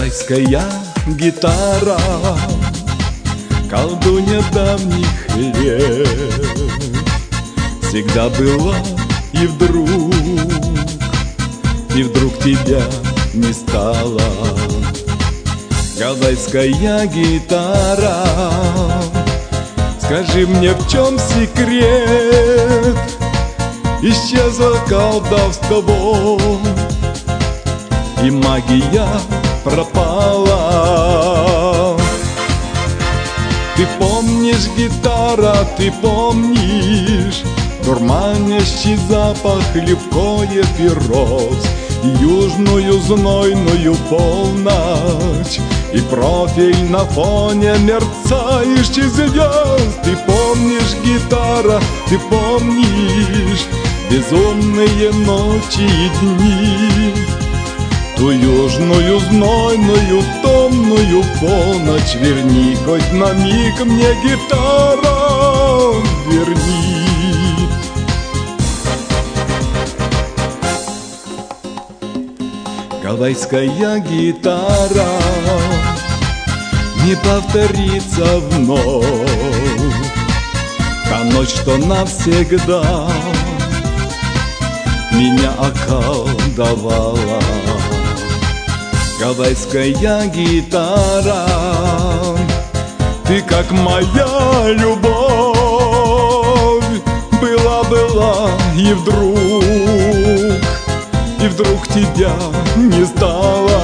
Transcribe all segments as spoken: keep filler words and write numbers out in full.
Гавайская гитара, колдунья давних лет, всегда была и вдруг, и вдруг тебя не стало. Гавайская гитара, скажи мне, в чем секрет? Исчезло колдовство, и магия пропала. Ты помнишь, гитара, ты помнишь дурманящий запах лепкоев и роз, южную знойную полночь и профиль на фоне мерцающих звезд. Ты помнишь, гитара, ты помнишь безумные ночи и дни, ту южную знойную томную полночь. Верни хоть на миг мне, гитара, верни. Гавайская гитара не повторится вновь, та ночь, что навсегда меня околдовала. Гавайская гитара, ты как моя любовь, была-была и вдруг, и вдруг тебя не стало.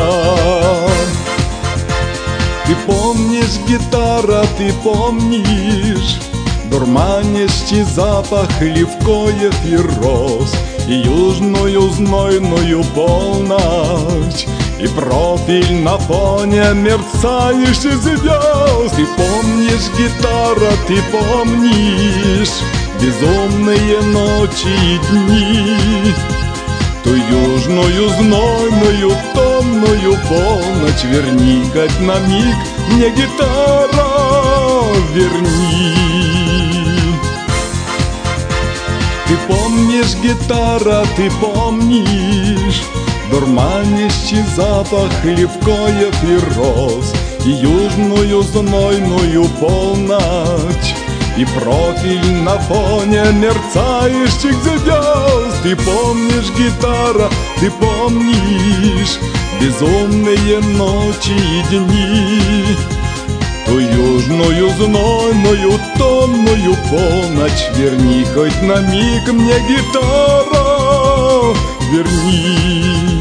Ты помнишь, гитара, ты помнишь дурманящий запах левкоев и роз, и южную знойную полночь, и профиль на фоне мерцающих звезд. Ты помнишь, гитара, ты помнишь безумные ночи и дни, ту южную знойную томную полночь. Верни хоть на миг мне, гитара, верни. Ты помнишь, гитара, ты помнишь дурманящий запах лепкоев и роз, и южную знойную полночь, и профиль на фоне мерцающих звезд. Ты помнишь, гитара, ты помнишь безумные ночи и дни, ту южную знойную томную полночь. Верни хоть на миг мне, гитара, верни.